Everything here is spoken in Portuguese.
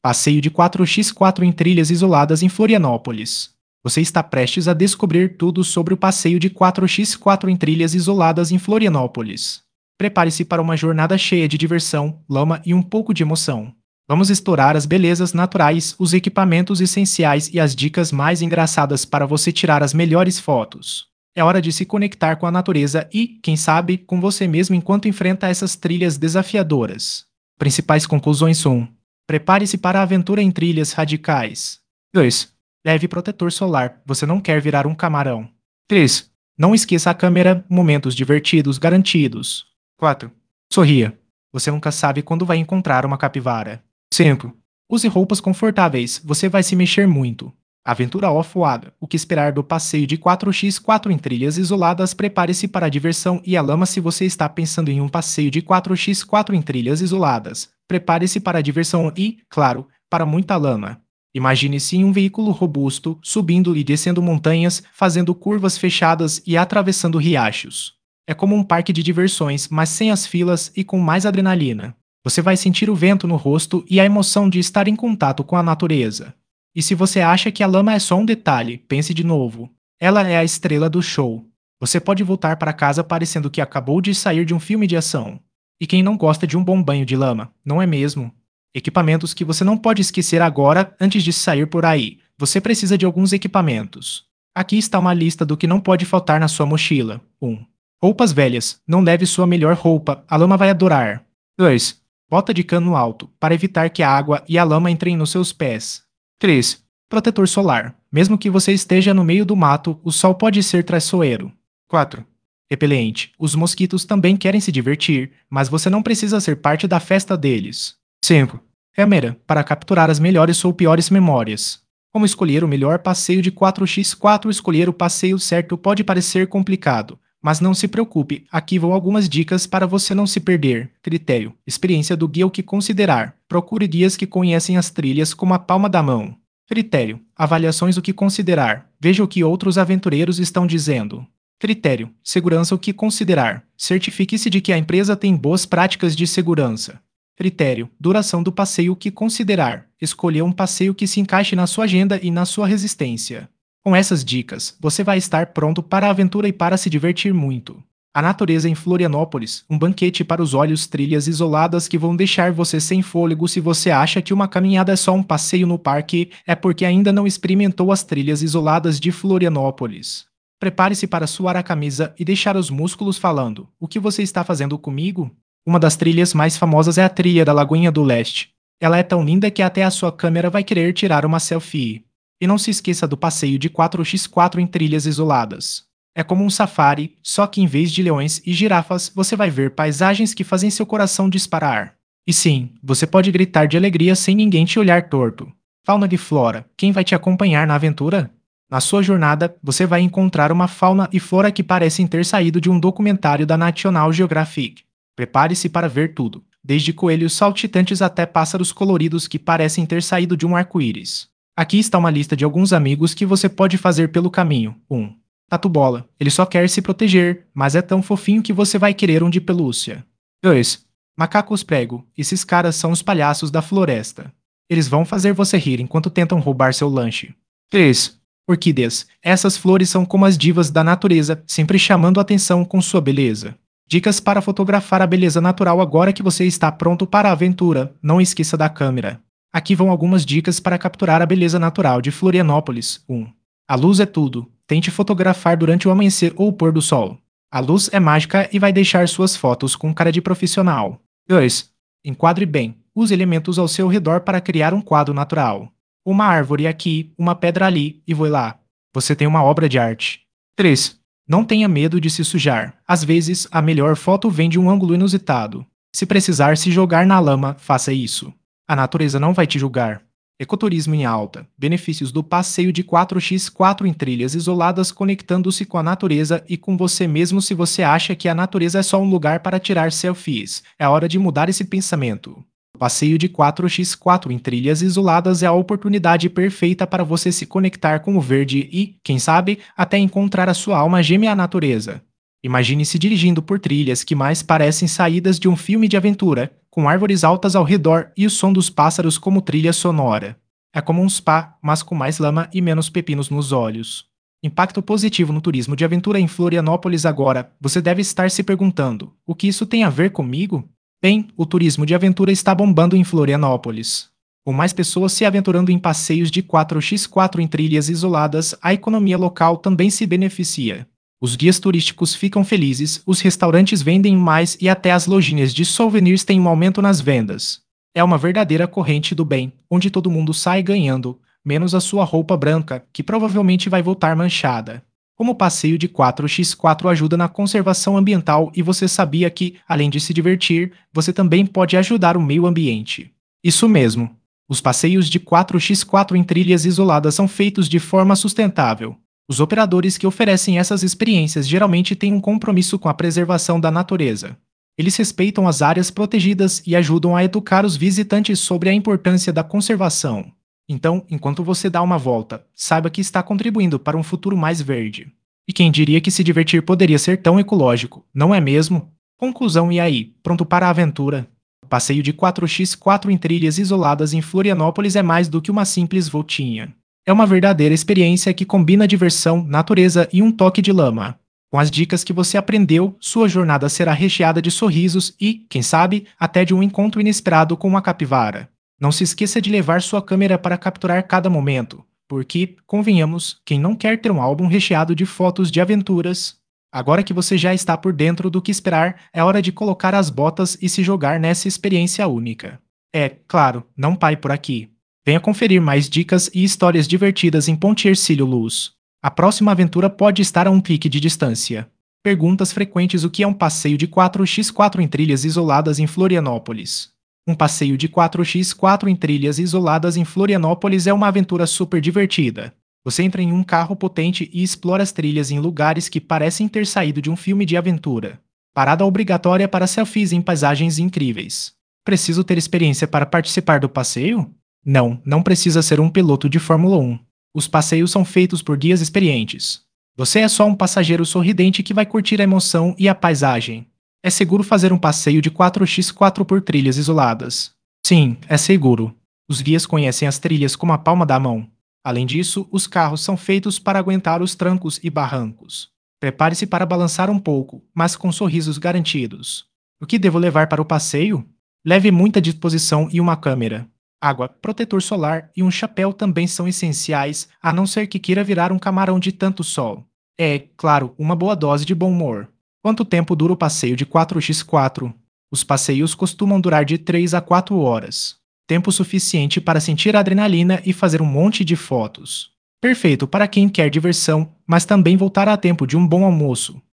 Passeio de 4x4 em trilhas isoladas em Florianópolis. Você está prestes a descobrir tudo sobre o passeio de 4x4 em trilhas isoladas em Florianópolis. Prepare-se para uma jornada cheia de diversão, lama e um pouco de emoção. Vamos explorar as belezas naturais, os equipamentos essenciais e as dicas mais engraçadas para você tirar as melhores fotos. É hora de se conectar com a natureza e, quem sabe, com você mesmo enquanto enfrenta essas trilhas desafiadoras. Principais conclusões 1. Prepare-se para a aventura em trilhas radicais. 2. Leve protetor solar, você não quer virar um camarão. 3. Não esqueça a câmera, momentos divertidos garantidos. 4. Sorria. Você nunca sabe quando vai encontrar uma capivara. 5. Use roupas confortáveis, você vai se mexer muito. Aventura off-road. O que esperar do passeio de 4x4 em trilhas isoladas? Prepare-se para a diversão e a lama se você está pensando em um passeio de 4x4 em trilhas isoladas. Prepare-se para a diversão e, claro, para muita lama. Imagine-se em um veículo robusto, subindo e descendo montanhas, fazendo curvas fechadas e atravessando riachos. É como um parque de diversões, mas sem as filas e com mais adrenalina. Você vai sentir o vento no rosto e a emoção de estar em contato com a natureza. E se você acha que a lama é só um detalhe, pense de novo. Ela é a estrela do show. Você pode voltar para casa parecendo que acabou de sair de um filme de ação. E quem não gosta de um bom banho de lama, não é mesmo? Equipamentos que você não pode esquecer agora antes de sair por aí. Você precisa de alguns equipamentos. Aqui está uma lista do que não pode faltar na sua mochila. 1. Roupas velhas. Não leve sua melhor roupa, a lama vai adorar. 2. Bota de cano alto, para evitar que a água e a lama entrem nos seus pés. 3. Protetor solar. Mesmo que você esteja no meio do mato, o sol pode ser traiçoeiro. 4. Repelente. Os mosquitos também querem se divertir, mas você não precisa ser parte da festa deles. 5. Câmera, para capturar as melhores ou piores memórias. Como escolher o melhor passeio de 4x4? Escolher o passeio certo pode parecer complicado, mas não se preocupe, aqui vão algumas dicas para você não se perder. Critério. Experiência do guia. O que considerar. Procure guias que conhecem as trilhas como a palma da mão. Critério. Avaliações. O que considerar. Veja o que outros aventureiros estão dizendo. Critério. Segurança. O que considerar. Certifique-se de que a empresa tem boas práticas de segurança. Critério. Duração do passeio. O que considerar. Escolha um passeio que se encaixe na sua agenda e na sua resistência. Com essas dicas, você vai estar pronto para a aventura e para se divertir muito. A natureza em Florianópolis, um banquete para os olhos, trilhas isoladas que vão deixar você sem fôlego. Se você acha que uma caminhada é só um passeio no parque, é porque ainda não experimentou as trilhas isoladas de Florianópolis. Prepare-se para suar a camisa e deixar os músculos falando. O que você está fazendo comigo? Uma das trilhas mais famosas é a trilha da Lagoinha do Leste. Ela é tão linda que até a sua câmera vai querer tirar uma selfie. E não se esqueça do passeio de 4x4 em trilhas isoladas. É como um safari, só que em vez de leões e girafas, você vai ver paisagens que fazem seu coração disparar. E sim, você pode gritar de alegria sem ninguém te olhar torto. Fauna e flora, quem vai te acompanhar na aventura? Na sua jornada, você vai encontrar uma fauna e flora que parecem ter saído de um documentário da National Geographic. Prepare-se para ver tudo, desde coelhos saltitantes até pássaros coloridos que parecem ter saído de um arco-íris. Aqui está uma lista de alguns amigos que você pode fazer pelo caminho. 1. Tatu Bola. Ele só quer se proteger, mas é tão fofinho que você vai querer um de pelúcia. 2. Macacos Prego. Esses caras são os palhaços da floresta. Eles vão fazer você rir enquanto tentam roubar seu lanche. 3. Orquídeas. Essas flores são como as divas da natureza, sempre chamando a atenção com sua beleza. Dicas para fotografar a beleza natural agora que você está pronto para a aventura. Não esqueça da câmera. Aqui vão algumas dicas para capturar a beleza natural de Florianópolis. 1. A luz é tudo. Tente fotografar durante o amanhecer ou o pôr do sol. A luz é mágica e vai deixar suas fotos com cara de profissional. 2. Enquadre bem. Use elementos ao seu redor para criar um quadro natural. Uma árvore aqui, uma pedra ali, e voe lá. Você tem uma obra de arte. 3. Não tenha medo de se sujar. Às vezes, a melhor foto vem de um ângulo inusitado. Se precisar se jogar na lama, faça isso. A natureza não vai te julgar. Ecoturismo em alta. Benefícios do passeio de 4x4 em trilhas isoladas, conectando-se com a natureza e com você mesmo. Se você acha que a natureza é só um lugar para tirar selfies, é hora de mudar esse pensamento. O passeio de 4x4 em trilhas isoladas é a oportunidade perfeita para você se conectar com o verde e, quem sabe, até encontrar a sua alma gêmea à natureza. Imagine se dirigindo por trilhas que mais parecem saídas de um filme de aventura, com árvores altas ao redor e o som dos pássaros como trilha sonora. É como um spa, mas com mais lama e menos pepinos nos olhos. Impacto positivo no turismo de aventura em Florianópolis agora. Você deve estar se perguntando: o que isso tem a ver comigo? Bem, o turismo de aventura está bombando em Florianópolis. Com mais pessoas se aventurando em passeios de 4x4 em trilhas isoladas, a economia local também se beneficia. Os guias turísticos ficam felizes, os restaurantes vendem mais e até as lojinhas de souvenirs têm um aumento nas vendas. É uma verdadeira corrente do bem, onde todo mundo sai ganhando, menos a sua roupa branca, que provavelmente vai voltar manchada. Como o passeio de 4x4 ajuda na conservação ambiental e você sabia que, além de se divertir, você também pode ajudar o meio ambiente. Isso mesmo. Os passeios de 4x4 em trilhas isoladas são feitos de forma sustentável. Os operadores que oferecem essas experiências geralmente têm um compromisso com a preservação da natureza. Eles respeitam as áreas protegidas e ajudam a educar os visitantes sobre a importância da conservação. Então, enquanto você dá uma volta, saiba que está contribuindo para um futuro mais verde. E quem diria que se divertir poderia ser tão ecológico, não é mesmo? Conclusão: e aí, pronto para a aventura? O passeio de 4x4 em trilhas isoladas em Florianópolis é mais do que uma simples voltinha. É uma verdadeira experiência que combina diversão, natureza e um toque de lama. Com as dicas que você aprendeu, sua jornada será recheada de sorrisos e, quem sabe, até de um encontro inesperado com uma capivara. Não se esqueça de levar sua câmera para capturar cada momento, porque, convenhamos, quem não quer ter um álbum recheado de fotos de aventuras? Agora que você já está por dentro do que esperar, é hora de colocar as botas e se jogar nessa experiência única. É, claro, não pare por aqui. Venha conferir mais dicas e histórias divertidas em Ponte Hercílio Luz. A próxima aventura pode estar a um clique de distância. Perguntas frequentes: o que é um passeio de 4x4 em trilhas isoladas em Florianópolis? Um passeio de 4x4 em trilhas isoladas em Florianópolis é uma aventura super divertida. Você entra em um carro potente e explora as trilhas em lugares que parecem ter saído de um filme de aventura. Parada obrigatória para selfies em paisagens incríveis. Preciso ter experiência para participar do passeio? Não, não precisa ser um piloto de Fórmula 1. Os passeios são feitos por guias experientes. Você é só um passageiro sorridente que vai curtir a emoção e a paisagem. É seguro fazer um passeio de 4x4 por trilhas isoladas. Sim, é seguro. Os guias conhecem as trilhas como a palma da mão. Além disso, os carros são feitos para aguentar os trancos e barrancos. Prepare-se para balançar um pouco, mas com sorrisos garantidos. O que devo levar para o passeio? Leve muita disposição e uma câmera. Água, protetor solar e um chapéu também são essenciais, a não ser que queira virar um camarão de tanto sol. É, claro, uma boa dose de bom humor. Quanto tempo dura o passeio de 4x4? Os passeios costumam durar de 3 a 4 horas. Tempo suficiente para sentir a adrenalina e fazer um monte de fotos. Perfeito para quem quer diversão, mas também voltar a tempo de um bom almoço.